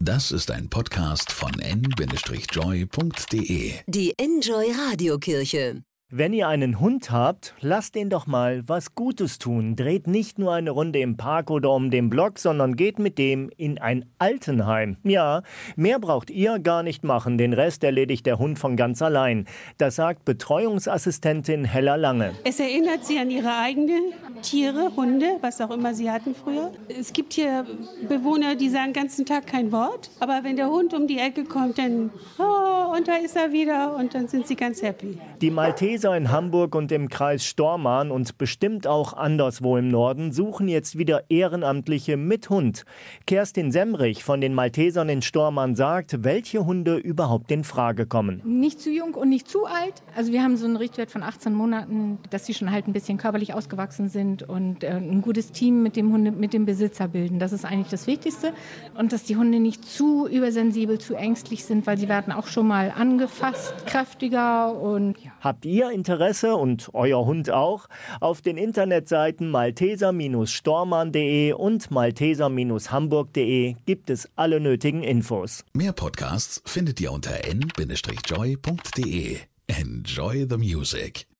Das ist ein Podcast von n-joy.de. Die Enjoy Radiokirche. Wenn ihr einen Hund habt, lasst ihn doch mal was Gutes tun. Dreht nicht nur eine Runde im Park oder um den Block, sondern geht mit dem in ein Altenheim. Ja, mehr braucht ihr gar nicht machen. Den Rest erledigt der Hund von ganz allein. Das sagt Betreuungsassistentin Hella Lange. Es erinnert sie an ihre eigenen Tiere, Hunde, was auch immer sie hatten früher. Es gibt hier Bewohner, die sagen den ganzen Tag kein Wort. Aber wenn der Hund um die Ecke kommt, dann, oh, und da ist er wieder. Und dann sind sie ganz happy. Die Malteser in Hamburg und im Kreis Stormarn und bestimmt auch anderswo im Norden suchen jetzt wieder Ehrenamtliche mit Hund. Kerstin Semrich von den Maltesern in Stormarn sagt, welche Hunde überhaupt in Frage kommen. Nicht zu jung und nicht zu alt. Also wir haben so einen Richtwert von 18 Monaten, dass sie schon halt ein bisschen körperlich ausgewachsen sind und ein gutes Team mit dem Besitzer bilden. Das ist eigentlich das Wichtigste. Und dass die Hunde nicht zu übersensibel, zu ängstlich sind, weil sie werden auch schon mal angefasst, kräftiger und ja. Habt ihr Interesse und euer Hund auch? Auf den Internetseiten malteser-stormarn.de und malteser-hamburg.de gibt es alle nötigen Infos. Mehr Podcasts findet ihr unter n-joy.de. Enjoy the music.